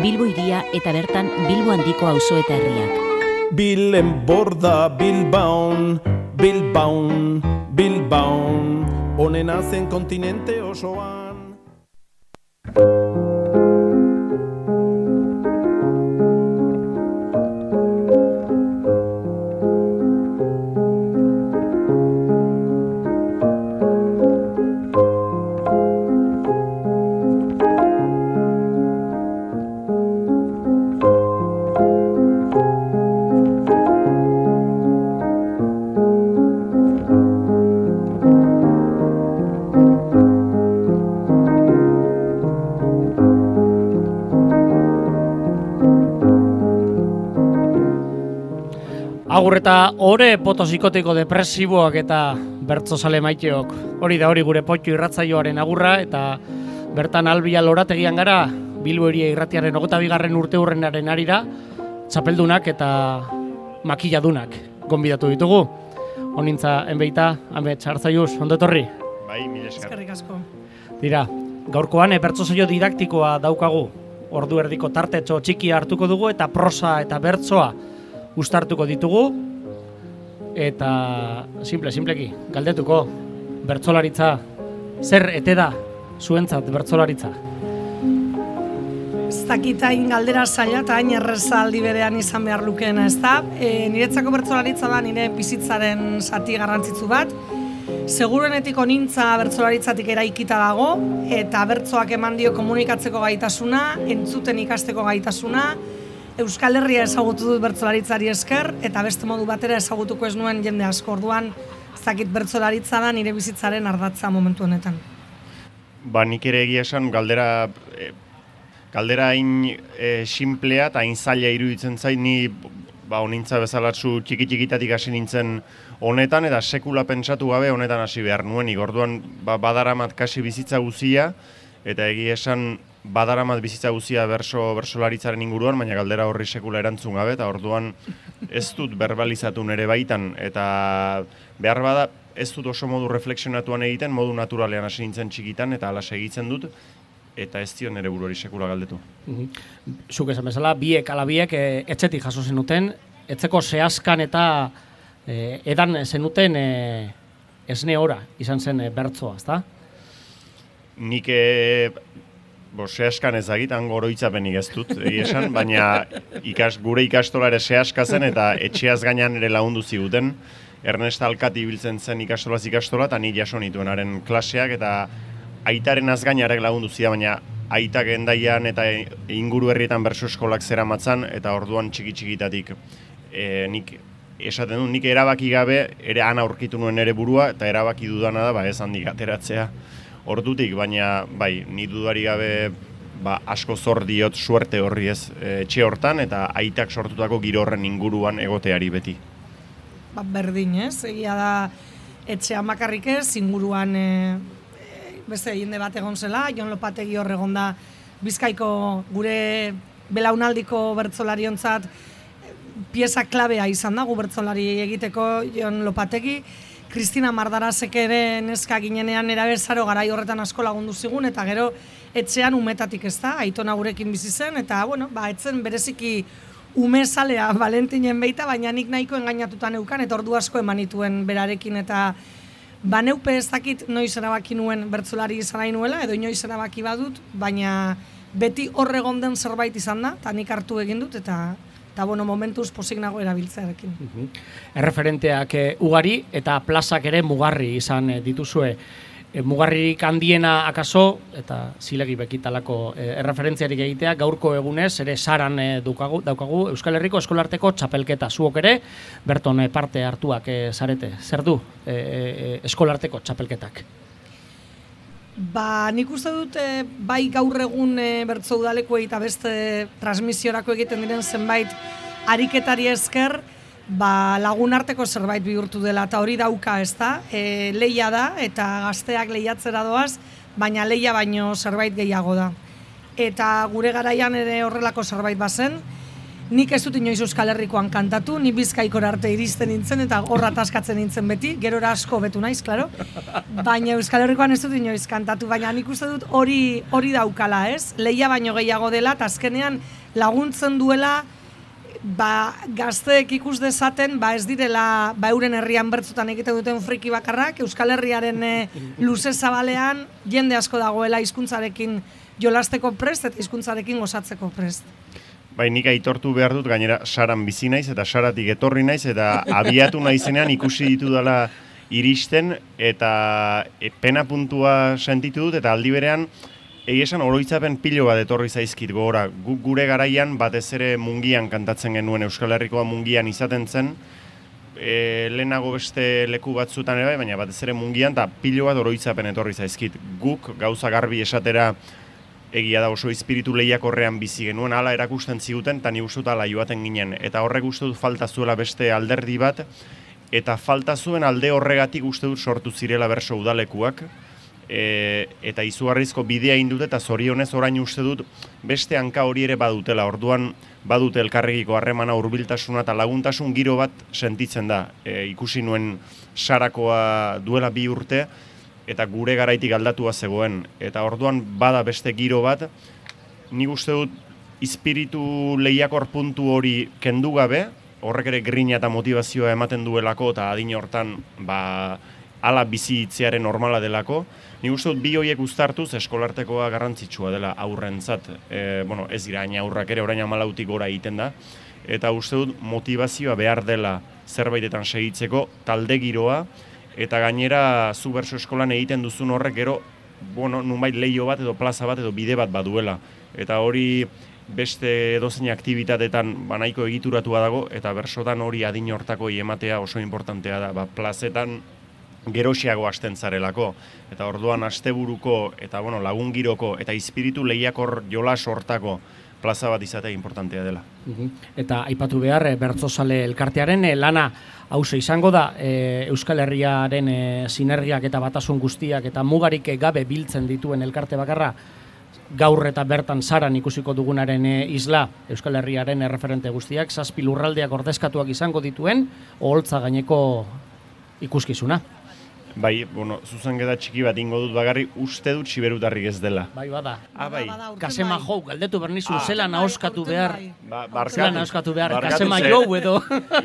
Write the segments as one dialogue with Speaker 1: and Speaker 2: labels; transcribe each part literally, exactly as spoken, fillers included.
Speaker 1: Bilbo hiria eta bertan Bilbo handiko auzo eta herriak.
Speaker 2: Bilen borda Bilbaon, Bilbaon, Bilbaon, honena zen kontinente osoan.
Speaker 3: Agur eta ore potosikoteiko depresiboak eta bertzozale maiteok. Hori da hori gure potxo irratzaioaren agurra eta bertan albia lorategian gara Bilbo hiria irratiaren hogeita bigarren urte hurrenaren arira txapeldunak eta makilladunak gonbidatu ditugu. Honintza enbeita, ame txartzaiuz, ondo etorri?
Speaker 4: Bai, mil esker.
Speaker 5: Eskerrik asko.
Speaker 3: Dira, gaurkoan bertsosaio didaktikoa daukagu. Ordu erdiko tartetxo txikia hartuko dugu eta prosa eta bertsoa uztartuko ditugu eta simple, simpleki, galdetuko bertsolaritza, zer ete da zuentzat bertsolaritza?
Speaker 5: Ez dakitain galdera zaila eta hain erreza aldi berean izan behar lukeena, ez da? E, niretzako bertsolaritza da nire bizitzaren zati garrantzitsu bat. Seguruenetik onintza bertsolaritzatik eraikita dago eta bertsoak eman dio komunikatzeko gaitasuna, entzuten ikasteko gaitasuna, Euskal Herria ezagutu dut bertsolaritzari esker, eta beste modu batera ezagutuko ez nuen jende asko. Orduan, ez dakit bertsolaritza da nire bizitzaren ardatza momentu honetan.
Speaker 4: Ba, nik ere egia esan galdera e, galdera hain e, simplea eta hain zaila iruditzen zait, ni ba, honintza bezalatzu txiki-txikitatik hasi nintzen honetan, eta sekula pentsatu gabe honetan hasi behar nuenik. Orduan, ba, badaramat kasi bizitza guzia, eta egia esan badaramat bizitza guzia berso bersolaritzaren inguruan, baina galdera horri sekula erantzun gabe, eta orduan ez dut berbalizatu nere baitan, eta behar bada ez dut oso modu refleksionatuan egiten, modu naturalean hasi nintzen txikitan, eta hala segitzen dut, eta ez dio nere buruari sekula galdetu.
Speaker 3: Zuk esan bezala, biek ala biek e, etxetik jaso zenuten, etzeko zehazkan eta e, edan zenuten e, esne ora izan zen e, bertsoa, ezta?
Speaker 4: Nik e, Bo, sehaskan ezagitan goroitzapenik ez dut, egia esan, baina ikas, gure ikastola ere sehaska zen eta etxeaz gainean ere lagundu ziguten. Ernest Alkati ibiltzen zen ikastolaz ikastola eta nik jaso nituenaren klaseak eta aitaren azgainarek lagundu zida, baina aitak endaian eta inguru herrietan berso eskolak zeramatzan eta orduan txiki-txikitatik e, nik esaten du, nik erabaki gabe ere ana aurkitu nuen ere burua eta erabaki dudana da ba, ez handik ateratzea. Ordutik, baina bai, ni dudari gabe ba, asko zor diot suerte horri ez etxe hortan eta aitak sortutako giro horren inguruan egoteari beti.
Speaker 5: Ba, berdin ez, egia da etxean bakarrik ez, inguruan e, beste jende bat egon zela, Jon Lopategi hor egon da Bizkaiko gure belaunaldiko bertsolariontzat pieza klabea izan da, gu bertsolari egiteko Jon Lopategi. Kristina Mardarazek ere neska ginenean erabezaro garai horretan asko lagundu zigun, eta gero etxean umetatik ez da, Aitona gurekin bizi zen, eta bueno, ba, etzen bereziki ume zalea Valentinen beita, baina nik nahiko engainatuta neukan, eta ordu asko eman nituen berarekin, eta ba neupe ez dakit noiz erabaki nuen bertsolari izan nahi nuela, edo inoiz erabaki badut, baina beti hor egon den zerbait izan da, eta nik hartu egin dut, eta eta bueno, momentuz pozik nago erabiltzearekin. Uh-huh.
Speaker 3: Erreferenteak e, ugari eta plazak ere mugarri izan e, dituzue. E, mugarririk handiena akaso, eta zilegi bekitalako e, erreferentziarik egitea, gaurko egunez ere saran e, daukagu, daukagu Euskal Herriko eskolarteko txapelketa. Zuok ere, berton e, parte hartuak e, zarete. Zer du e, e, eskolarteko txapelketak?
Speaker 5: Ba, nik uste dut e, bai gaur egun e, bertso udalekuei eta beste transmisiorako egiten diren zenbait ariketari esker, ba, lagun arteko zerbait bihurtu dela, eta hori dauka, ez da? E, leia da, eta gazteak lehiatzera doaz, baina leia baino zerbait gehiago da. Eta gure garaian ere horrelako zerbait bazen, nik ez dut inoiz Euskal Herrikoan kantatu, ni Bizkaikora arte iristen nintzen eta horra ataskatzen nintzen beti, gerora asko betu naiz, klaro. Baina Euskal Herrikoan ez dut inoiz kantatu, baina nik uste dut hori hori daukala, ez? Lehia baino gehiago dela, eta azkenean laguntzen duela ba, gazteek ikus dezaten, ba, ez direla ba, euren herrian bertzutan egiten duten friki bakarrak, Euskal Herriaren e, luze zabalean jende asko dagoela hizkuntzarekin jolasteko prest eta hizkuntzarekin gozatzeko prest.
Speaker 4: Bai, nik aitortu behar dut, gainera saran bizi naiz eta saratik etorri naiz eta abiatu naizenean ikusi ditu dela iristen eta e, pena puntua sentitu dut eta aldi berean egia esan oroitzapen pilo bat etorri zaizkit gogora. Guk gure garaian batez ere Mungian kantatzen genuen, Euskal Herrikoa Mungian izaten zen, e, lehenago beste leku batzutan ere bai, baina batez ere Mungian eta pilo bat oroitzapen etorri zaizkit. Guk gauza garbi esatera egia da oso espiritu lehiakorrean bizi genuen, hala erakusten ziguten, eta ni uste dut hala joaten ginen. Eta horrek uste dut falta zuela beste alderdi bat, eta falta zuen alde horregatik uste dut sortu zirela berso udalekuak, e, eta izugarrizko bidea indut eta zorionez orain uste dut beste hanka hori ere badutela. Orduan badute elkarregiko harremana, hurbiltasuna eta laguntasun giro bat sentitzen da. E, ikusi nuen Sarakoa duela bi urte, eta gure garaitik aldatua zegoen. Eta orduan bada beste giro bat, nik uste dut espiritu lehiakor puntu hori kendu gabe, horrek ere grina eta motivazioa ematen duelako, eta adin hortan ba, ala bizitzearen normala delako. Nik uste dut bi horiek uztartuz eskolartekoa garrantzitsua dela aurrentzat. E, bueno, ez dira, aina aurrak ere orain hamalautik gora egiten da. Eta uste dut motivazioa behar dela zerbaitetan segitzeko, talde giroa, eta gainera zu berso eskolan egiten duzun horrek gero, bueno, nunbait leio bat edo plaza bat edo bide bat baduela. Eta hori beste edozein aktibitatetan banaiko egituratua dago, eta bersotan hori adin hortako ematea oso importantea da. Ba, plazetan gerosiago hasten zarelako. Eta orduan asteburuko eta bueno, lagungiroko eta espiritu lehiakor jolas hortako plaza bat izatea importantea dela.
Speaker 3: Eta aipatu behar, bertsozale elkartearen e, lana hauze izango da, e, Euskal Herriaren e, sinergiak eta batasun guztiak eta mugarik gabe biltzen dituen elkarte bakarra, gaur eta bertan Saran ikusiko dugunaren e, isla, Euskal Herriaren erreferente guztiak, zazpi lurraldeak ordezkatuak izango dituen, oholtza gaineko ikuskizuna.
Speaker 4: Bai, bueno, zuzenketa txiki bat ingo dut bagarri, uste dut siberutarrik ez dela.
Speaker 3: Bai, bada.
Speaker 4: Ah, bai.
Speaker 3: Kasema jou, galdetu bernizu, ah, zela nahoskatu behar.
Speaker 4: Ba, barkatu.
Speaker 3: Zela nahoskatu behar, kasema jou edo.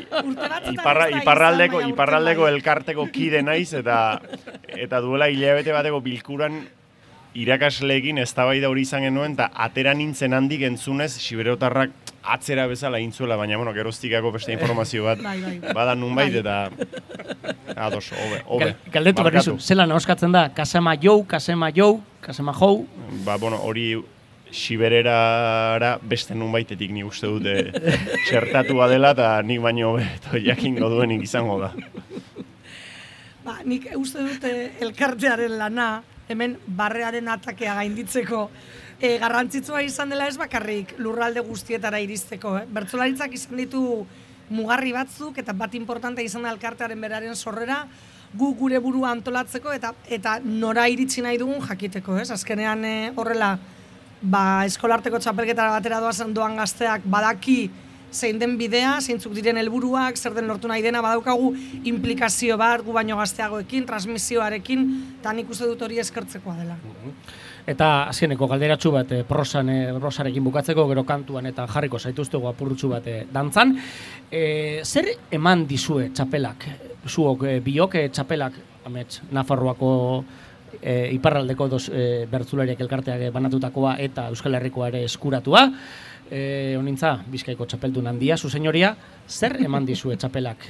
Speaker 4: Iparra, iparraldeko, iparraldeko elkarteko kide naiz, eta eta duela hilabete bateko bilkuran irakasleekin eztabaida hori izan genuen, eta atera nintzen handik entzunez, siberotarrak atzera bezala intzuela, baina, bueno, geroztikako beste informazio bat,
Speaker 5: bai, bai.
Speaker 4: bada nunbait, eta ados, hobe, hobe.
Speaker 3: Galdetu berrizu, zela nahoskatzen da, kasema jou, kasema jou, kasema jou.
Speaker 4: Ba, bueno, hori sibererara beste nunbaitetik nik uste dute txertatua dela, eta nik baino hobe jakingo duenik izango da.
Speaker 5: Ba, nik uste dute elkartearen lana, hemen barrearen atakea gainditzeko, e, garrantzitsua izan dela ez bakarrik lurralde guztietara iristeko. Eh? Bertsolaritzak izan ditu mugarri batzuk, eta bat importante izan da elkartearen beraren sorrera, gu gure burua antolatzeko, eta eta nora iritsi nahi dugun jakiteko. Ez? Azkenean e, horrela, ba, eskolarteko txapelketara batera doazen doan gazteak badaki zein den bidea, zeintzuk diren helburuak, zer den lortu nahi dena, badaukagu implikazio bat, gu baino gazteagoekin, transmisioarekin, eta nik uste dut hori eskertzekoa dela.
Speaker 3: Eta azkeneko galderatxu bat e, prosan, e, prosarekin bukatzeko, gero kantuan eta jarriko zaituztego apurrutxu bat e, dantzan. E, zer eman dizue txapelak? Zuok e, biok e, txapelak, amets, Nafarroako e, iparraldeko dos e, bertzulariak elkarteak banatutakoa eta Euskal Herrikoa ere eskuratua. E, honintza, Bizkaiko txapeldun handia, zu senyoria, zer eman dizue txapelak?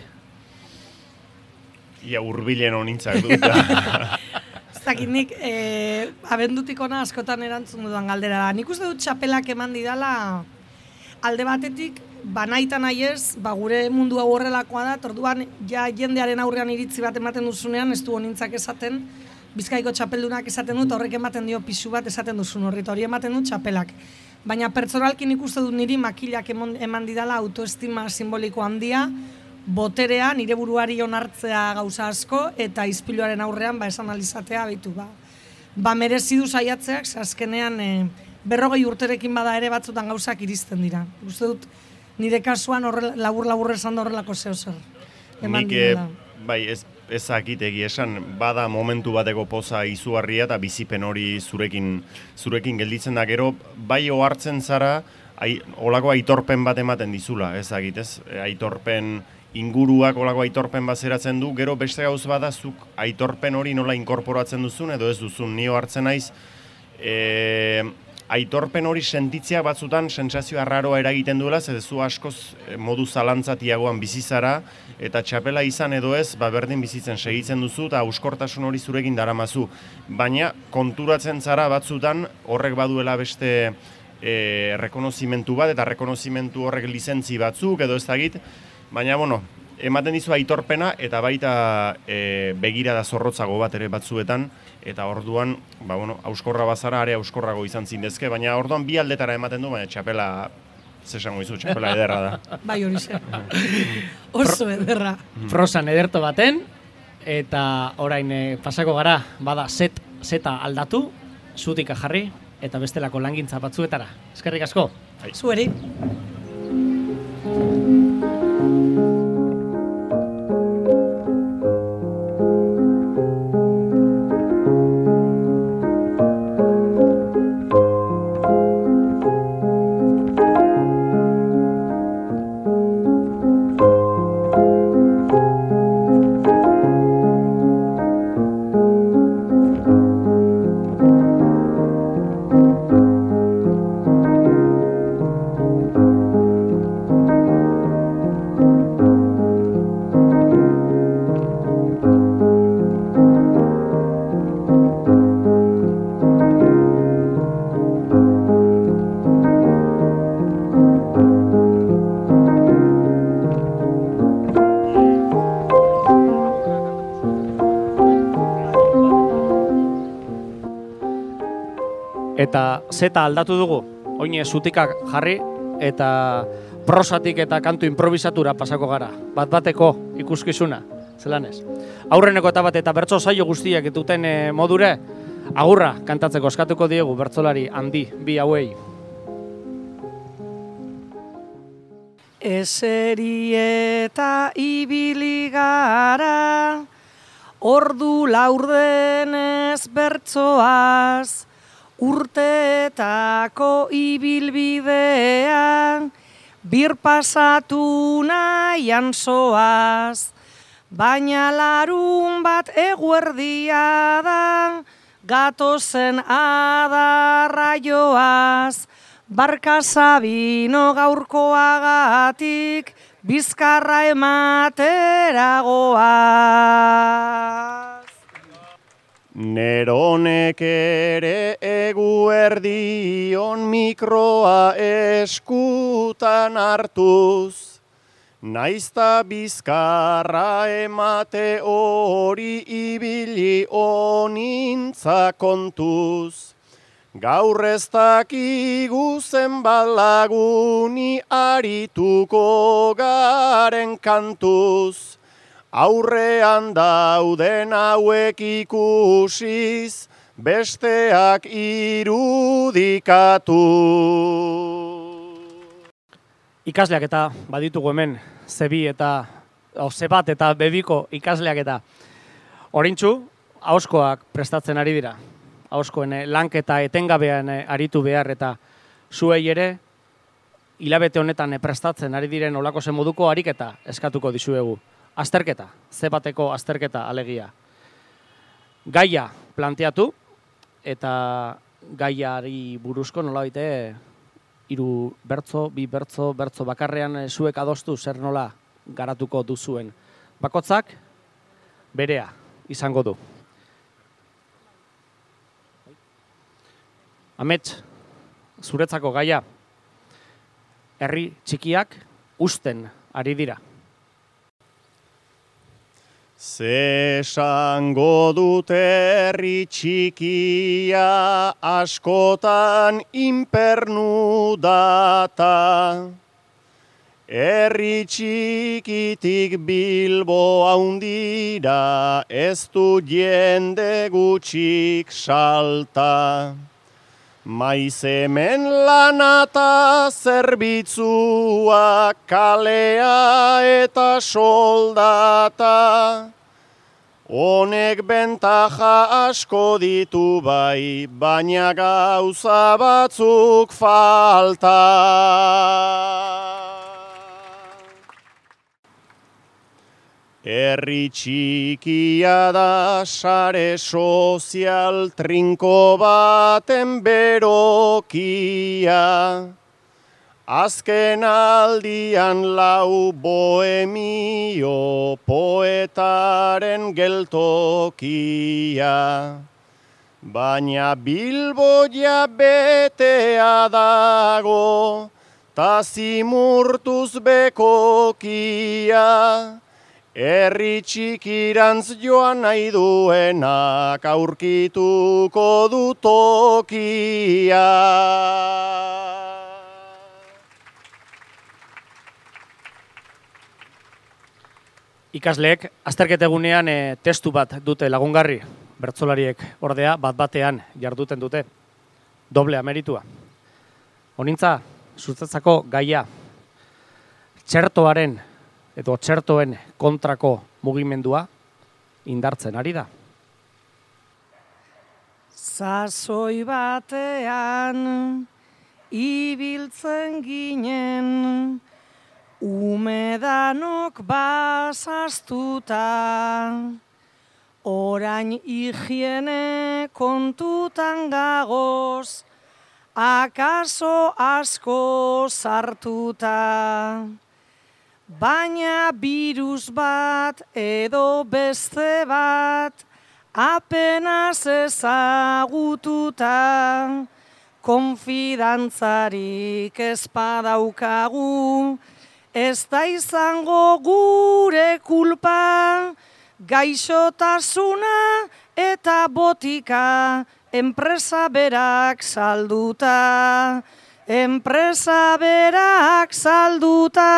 Speaker 4: Ia hurbilen honintzak dut.
Speaker 5: Zakit nik, e, abendutik ona askotan erantzun dudan galdera da. Nik uste dut txapelak eman didala alde batetik, banaita nahi ez, ba, gure mundu hau horrelakoa da, orduan ja jendearen aurrean iritzi bat ematen duzunean, ez du honintzak esaten, Bizkaiko txapeldunak esaten dut, horrek ematen dio pisu bat esaten duzun horri, hori ematen dut txapelak. Baina pertsonalki nik uste dut niri makilak eman didala autoestima simboliko handia, boterea, nire buruari onartzea gauza asko, eta izpiluaren aurrean ba, esan alizatea behitu. Ba, ba merezi du saiatzeak, azkenean e, berrogei urterekin bada ere batzutan gauzak iristen dira. Uste dut nire kasuan horre, labur-labur esan da horrelako zeo zer. Eman
Speaker 4: Nik,
Speaker 5: direla.
Speaker 4: bai, ez, ezakit egia esan, bada momentu bateko poza izugarria eta bizipen hori zurekin, zurekin gelditzen da gero, bai ohartzen zara, ai, olako aitorpen bat ematen dizula, ezakit, ez? Aitorpen inguruak olako aitorpen bazeratzen du, gero beste gauz bada zuk aitorpen hori nola inkorporatzen duzun edo ez duzun, nio hartzen naiz, e, aitorpen hori sentitzea batzutan sentsazio arraroa eragiten duela, ze zu askoz modu zalantzatiagoan bizizara, eta txapela izan edo ez, ba berdin bizitzen segitzen duzu, eta auskortasun hori zurekin daramazu. Baina konturatzen zara batzutan horrek baduela beste e, rekonozimentu bat, eta rekonozimentu horrek lizentzi batzuk edo ez dakit, baina, bueno, ematen dizu aitorpena, eta baita e, begirada zorrotzago bat ere batzuetan, eta orduan, ba, bueno, auskorra bazara, are auskorrago izan zindezke, baina orduan bi aldetara ematen du, baina txapela, zesango izu, txapela ederra da.
Speaker 5: Bai hori zer. Oso ederra.
Speaker 3: Prosan ederto baten, eta orain eh, pasako gara, bada set, zeta aldatu, zutika jarri, eta bestelako langintza batzuetara. Eskerrik asko.
Speaker 5: Zueri.
Speaker 3: Eta zeta aldatu dugu, oine zutikak jarri, eta prosatik eta kantu improvisatura pasako gara. Bat bateko ikuskizuna, zelan ez. Aurreneko eta bat eta bertso saio guztiak duten e, modure, agurra kantatzeko eskatuko diegu bertsolari handi bi hauei.
Speaker 5: Eseri eta ibili gara, ordu laurdenez bertsoaz, urteetako ibilbidean, bir pasatu nahian zoaz, baina larun bat eguerdia da, gatozen adarra joaz, barka Sabino gaurkoagatik, bizkarra ematera goaz.
Speaker 4: Neronek ere eguerdion mikroa eskutan hartuz, naizta bizkarra emate hori ibili onintza kontuz. Gaur ez dakigu zenbat laguni arituko garen kantuz, aurrean dauden hauek ikusiz, besteak irudikatu.
Speaker 3: Ikasleak eta baditugu hemen, zebi eta, o, zebat eta bebiko ikasleak eta. Orintxu, ahoskoak prestatzen ari dira. Ahoskoen lanketa etengabean aritu behar eta zuei ere, hilabete honetan prestatzen ari diren olako zen moduko ariketa eskatuko dizuegu. Azterketa, zebateko azterketa alegia. Gaia planteatu, eta gaiari buruzko nola baite, hiru bertso, bi bertso, bertso bakarrean zuek adostu zer nola garatuko duzuen. Bakotzak berea izango du. Amets, zuretzako gaia, herri txikiak usten ari dira.
Speaker 4: Zesango dut herri txikia askotan inpernu data. Herri txikitik Bilbo haundira ez du jende gutxik salta. Maiz hemen lanata zerbitzua, kalea eta soldata. Honek bentaja asko ditu bai, baina gauza batzuk falta. Herri txikia da sare sozial trinko baten berokia. Azken aldian lau bohemio poetaren geltokia. Baina Bilboia betea dago, ta zimurtuz bekokia. Herri txikirantz joan nahi duenak aurkituko du tokia.
Speaker 3: Ikasleek azterketegunean e, testu bat dute lagungarri, bertsolariek ordea bat batean jarduten dute, doble ameritua. Honintza, sustatzako gaia, txertoaren edo txertoen kontrako mugimendua indartzen ari da.
Speaker 5: Sasoi batean ibiltzen ginen, umedanok bazaztuta, orain higiene kontutan gagoz, akaso asko sartuta. Baina birus bat edo beste bat, apenas ezagututa, konfidantzarik ez badaukagu, ez da izango gure kulpa, gaixotasuna eta botika, enpresa berak salduta, enpresa berak salduta.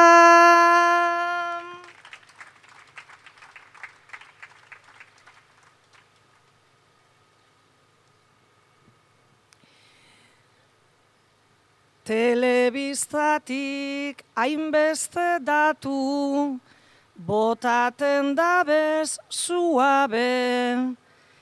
Speaker 5: Telebistatik hainbeste datu, botaten dabez suabe,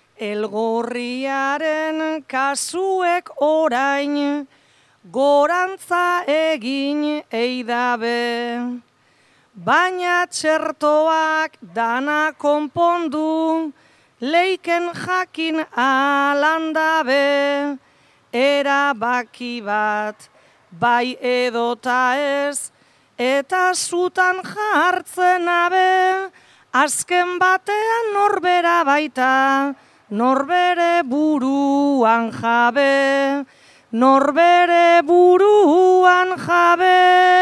Speaker 5: elgorriaren kasuek orain, gorantza egin eidabe. Baina txertoak dana konpondu, leiken jakin alandabe, erabaki bat, bai edota ez, eta zutan jartzen abe, azken batean norbera baita, norbere buruan jabe, norbere buruan jabe.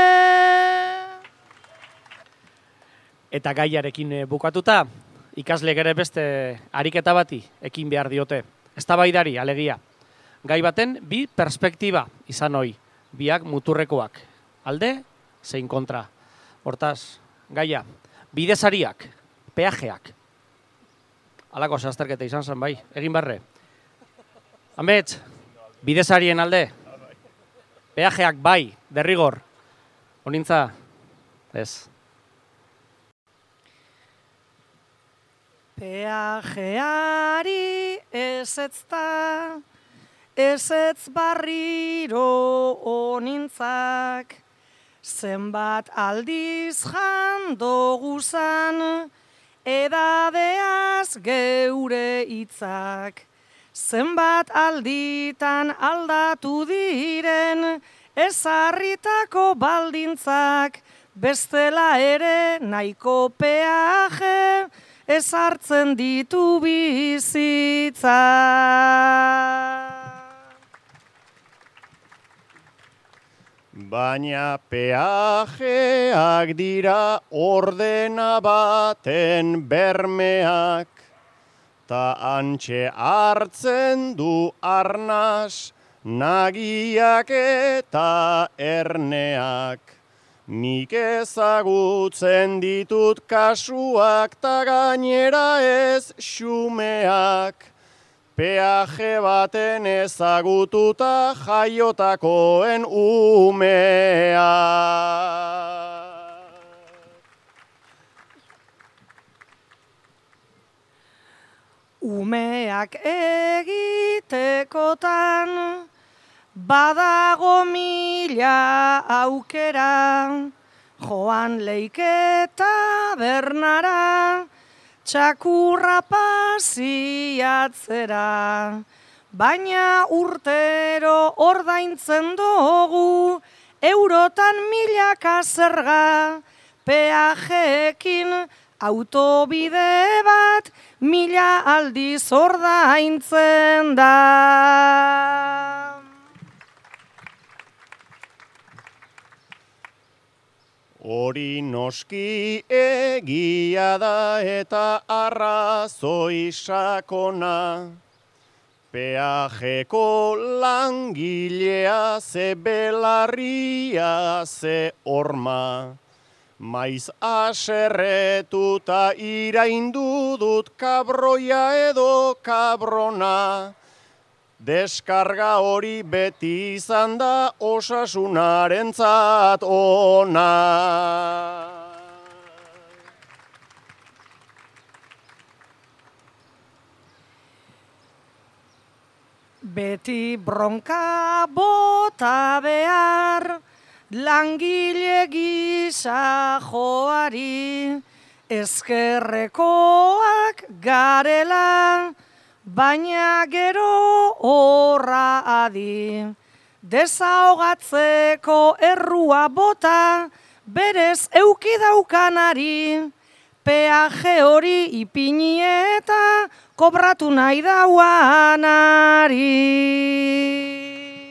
Speaker 3: Eta gaiarekin bukatuta, ikasleek ere beste ariketa bati ekin behar diote. Eztabaidari alegia. Gai baten bi perspektiba izan ohi, biak muturrekoak, alde zein kontra. Hortaz, gaia, bidezariak, peajeak. Halako zehazterketa izan zen bai, egin barre. Amets, bidezarien alde, peajeak bai, derrigor. Honintza, ez.
Speaker 5: Peajeari ezetzta, ezetz barriro honintzak, zenbat aldiz jandoguzan, edadeaz geure hitzak. Zenbat alditan aldatu diren, ezarritako baldintzak, bestela ere nahiko peaje, ezartzen ditu bizitza.
Speaker 4: Baina peajeak dira ordena baten bermeak, ta antxe hartzen du arnas, nagiak eta erneak. Nik ezagutzen ditut kasuak ta gainera ez xumeak, peaje baten ezagututa jaiotakoen umea.
Speaker 5: Umeak egitekotan badago mila aukera, joan leiketa bernara, txakurra pasiatzera, baina urtero ordaintzen dugu, eurotan milaka zerga, peajeekin autobide bat mila aldiz ordaintzen da.
Speaker 4: Hori noski egia da eta arrazoi sakona, peajeko langilea ze belarria ze horma, maiz aserretuta iraindu dut kabroia edo kabrona, deskarga hori beti izan da osasunarentzat ona.
Speaker 5: Beti bronka bota behar, langile gisa joari, ezkerrekoak garela, baina gero horra adi. Desahogatzeko errua bota, berez euki daukanari, peaje hori ipini eta kobratu nahi dauanari.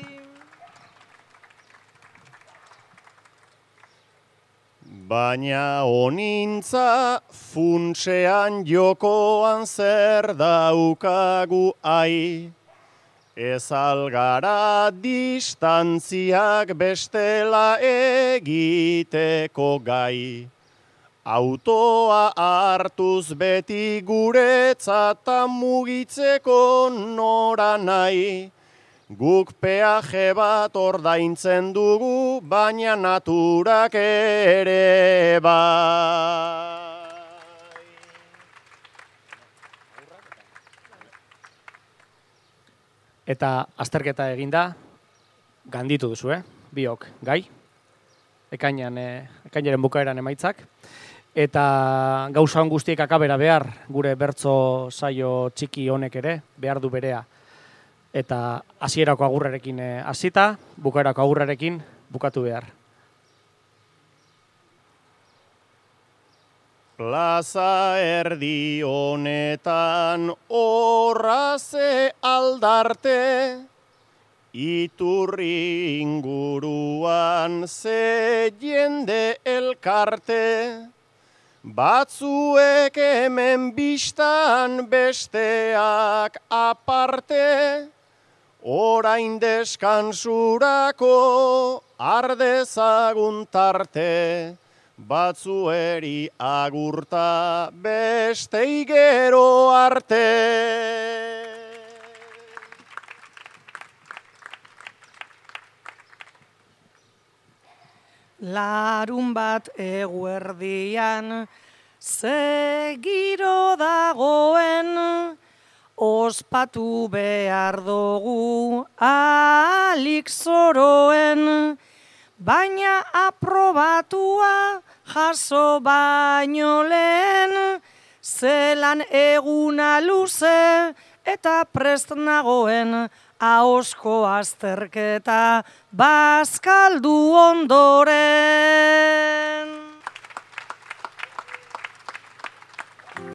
Speaker 4: Baina honintza funtsean jokoan zer daukagu ai, ez algara distantziak bestela egiteko gai. Autoa hartuz beti guretzat mugitzeko nora nahi, guk peaje bat ordaintzen dugu, baina naturak ere bai.
Speaker 3: Eta azterketa eginda, ganditu duzu, eh? Biok, gai? Ekainan, eh, ekainaren bukaeran emaitzak. Eta gauza hon guztiek akabera behar, gure bertso saio txiki honek ere, behar du berea. Eta hasierako agurrarekin hasita, bukaerako agurrarekin bukatu behar.
Speaker 4: Plaza erdi honetan horra ze aldarte, iturri inguruan ze jende elkarte, batzuek hemen bistan besteak aparte, orain deskansurako ardezagun tarte, batzueri agurta bestei gero arte.
Speaker 5: Larun bat eguerdian, ze giro dagoen, ospatu behar dugu alik zoroen, baina aprobatua jaso baino lehen, zelan eguna luze eta prest nagoen, ahosko azterketa bazkaldu ondoren.